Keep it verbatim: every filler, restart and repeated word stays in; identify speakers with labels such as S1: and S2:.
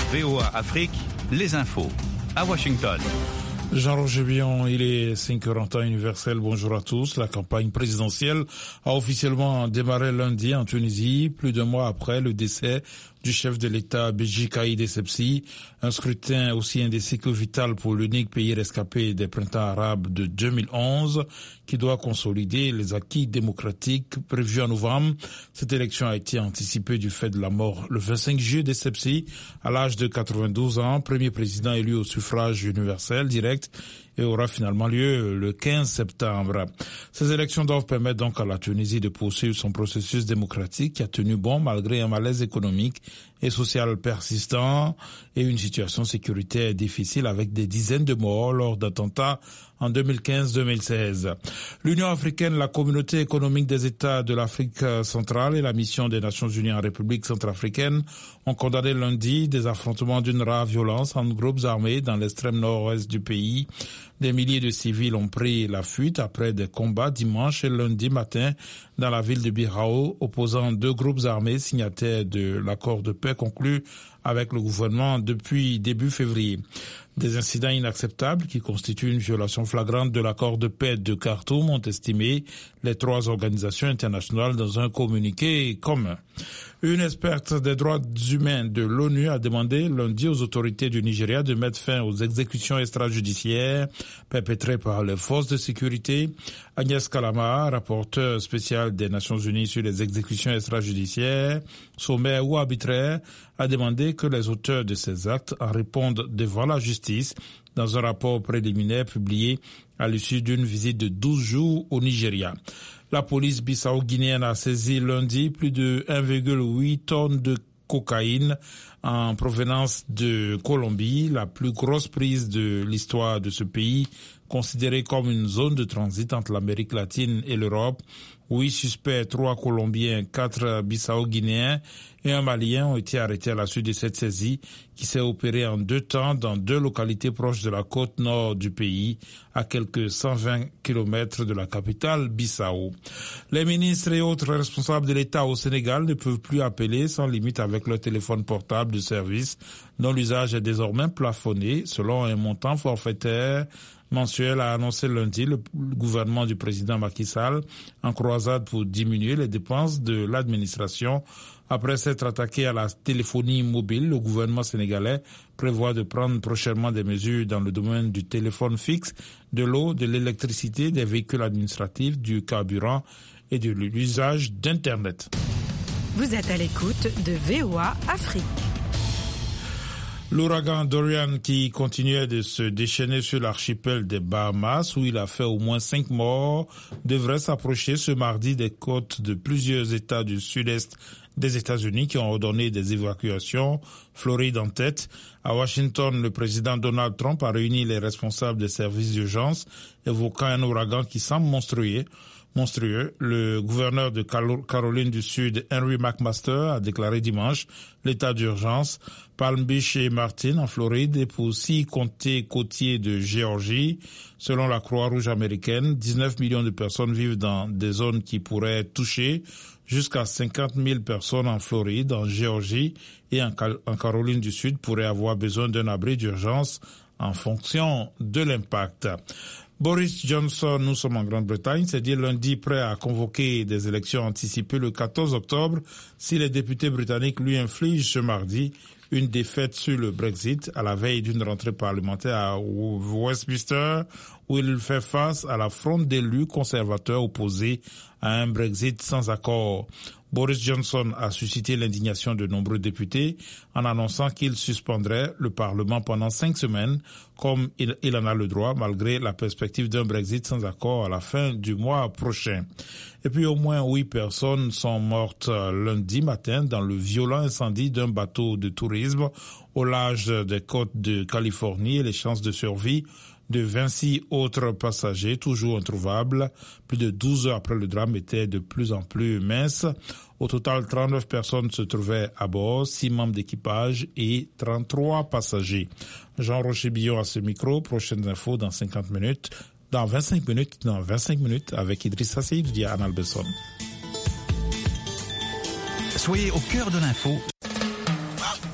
S1: V O A Afrique, les infos. À Washington.
S2: Jean-Roger Bion, il est cinq heures en temps universel. Bonjour à tous. La campagne présidentielle a officiellement démarré lundi en Tunisie, plus d'un mois après le décès du chef de l'État Béji Caïd Essebsi. Un scrutin aussi indécis que vital pour l'unique pays rescapé des printemps arabes de deux mille onze qui doit consolider les acquis démocratiques prévus en novembre. Cette élection a été anticipée du fait de la mort le vingt-cinq juillet d'Essebsi à l'âge de quatre-vingt-douze ans, premier président élu au suffrage universel direct, et aura finalement lieu le quinze septembre. Ces élections doivent permettre donc à la Tunisie de poursuivre son processus démocratique qui a tenu bon malgré un malaise économique et social persistant et une situation sécuritaire difficile avec des dizaines de morts lors d'attentats en deux mille quinze deux mille seize. L'Union africaine, la communauté économique des États de l'Afrique centrale et la mission des Nations unies en République centrafricaine ont condamné lundi des affrontements d'une rare violence entre groupes armés dans l'extrême nord-ouest du pays. Des milliers de civils ont pris la fuite après des combats dimanche et lundi matin dans la ville de Birao, opposant deux groupes armés signataires de l'accord de paix conclu avec le gouvernement depuis début février. Des incidents inacceptables qui constituent une violation flagrante de l'accord de paix de Khartoum ont estimé les trois organisations internationales dans un communiqué commun. Une experte des droits humains de l'ONU a demandé lundi aux autorités du Nigeria de mettre fin aux exécutions extrajudiciaires perpétrées par les forces de sécurité. Agnès Kalama, rapporteure spéciale des Nations Unies sur les exécutions extrajudiciaires, sommaires ou arbitraires, a demandé que les auteurs de ces actes en répondent devant la justice dans un rapport préliminaire publié à l'issue d'une visite de douze jours au Nigeria. La police bissau-guinéenne a saisi lundi plus de un virgule huit tonnes de cocaïne en provenance de Colombie, la plus grosse prise de l'histoire de ce pays, considérée comme une zone de transit entre l'Amérique latine et l'Europe. Huit suspects, trois Colombiens, quatre Bissau-Guinéens et un Malien ont été arrêtés à la suite de cette saisie qui s'est opérée en deux temps dans deux localités proches de la côte nord du pays, à quelques cent vingt kilomètres de la capitale Bissau. Les ministres et autres responsables de l'État au Sénégal ne peuvent plus appeler sans limite avec leur téléphone portable de service, dont l'usage est désormais plafonné selon un montant forfaitaire mensuel, a annoncé lundi le gouvernement du président Macky Sall en croisade pour diminuer les dépenses de l'administration. Après s'être attaqué à la téléphonie mobile, le gouvernement sénégalais prévoit de prendre prochainement des mesures dans le domaine du téléphone fixe, de l'eau, de l'électricité, des véhicules administratifs, du carburant et de l'usage d'Internet.
S3: Vous êtes à l'écoute de V O A Afrique.
S2: L'ouragan Dorian, qui continuait de se déchaîner sur l'archipel des Bahamas, où il a fait au moins cinq morts, devrait s'approcher ce mardi des côtes de plusieurs États du sud-est des États-Unis qui ont ordonné des évacuations, Floride en tête. À Washington, le président Donald Trump a réuni les responsables des services d'urgence, évoquant un ouragan qui semble monstrueux. monstrueux. Le gouverneur de Caroline du Sud, Henry McMaster, a déclaré dimanche l'état d'urgence. Palm Beach et Martin, en Floride, et pour six comtés côtiers de Géorgie. Selon la Croix-Rouge américaine, dix-neuf millions de personnes vivent dans des zones qui pourraient être touchées, jusqu'à cinquante mille personnes en Floride, en Géorgie et en, Cal- en Caroline du Sud pourraient avoir besoin d'un abri d'urgence en fonction de l'impact. Boris Johnson, nous sommes en Grande-Bretagne, s'est dit lundi prêt à convoquer des élections anticipées le quatorze octobre si les députés britanniques lui infligent ce mardi une défaite sur le Brexit à la veille d'une rentrée parlementaire à Westminster où il fait face à la fronde d'élus conservateurs opposés à un Brexit sans accord. Boris Johnson a suscité l'indignation de nombreux députés en annonçant qu'il suspendrait le Parlement pendant cinq semaines, comme il, il en a le droit, malgré la perspective d'un Brexit sans accord à la fin du mois prochain. Et puis au moins huit personnes sont mortes lundi matin dans le violent incendie d'un bateau de tourisme au large des côtes de Californie et les chances de survie de vingt-six autres passagers toujours introuvables. Plus de douze heures après le drame étaient de plus en plus minces. Au total, trente-neuf personnes se trouvaient à bord, six membres d'équipage et trente-trois passagers. Jean-Roger Billon à ce micro. Prochaines infos dans cinquante minutes. Dans vingt-cinq minutes, dans vingt-cinq minutes avec Idrissa Seyd via Anne Albesson.
S1: Soyez au cœur de l'info.